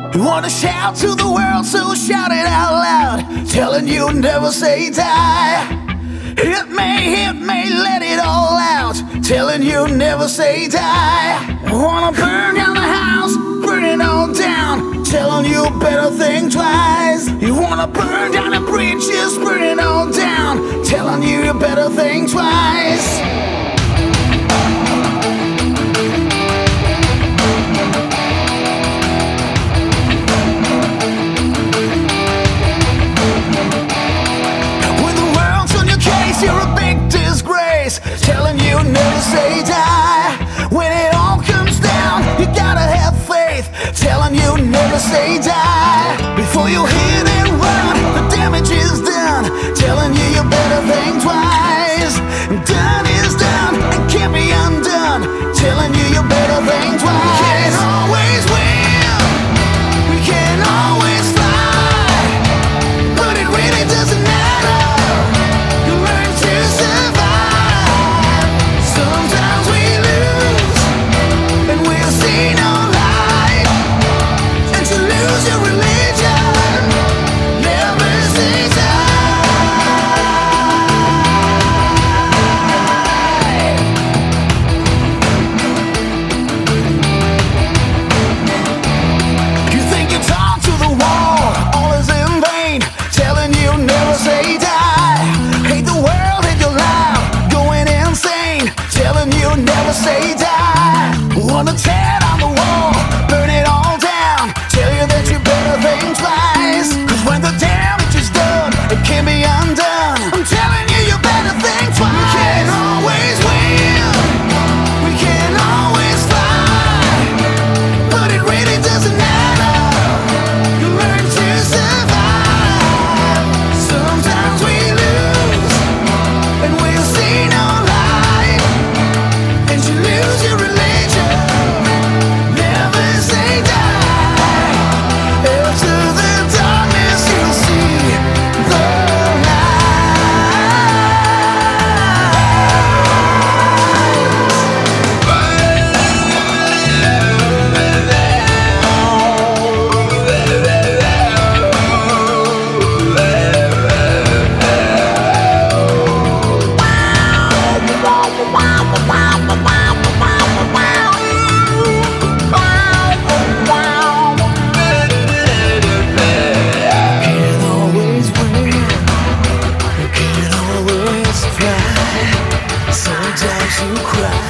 You wanna shout to the world, so shout it out loud, telling you never say die. Hit me, let it all out, telling you never say die. You wanna burn down the house, burn it all down, telling you better think twice. You wanna burn down the bridges, burn it all down, telling you better think twice. You're a big disgrace, telling you never say die. When it all comes down, you gotta have faith, telling you never say die. Before you hit and run, the damage is done, telling you better think twice. Done is done, and can't be undone, telling you better think twice. We can't always win, we can't always fly, but it really doesn't matter. Never say die. Wanna tear down the wall, burn it all down, tell you that you better think twice. Cause when the damage is done, it can't be undone. I'm telling you, you better think twice. We can't always win, we can't always fly, but it really doesn't matter. You learn to survive. Sometimes we lose, and we'll see no light. Lose your religion, never say die. After the darkness you'll see the sometimes you cry.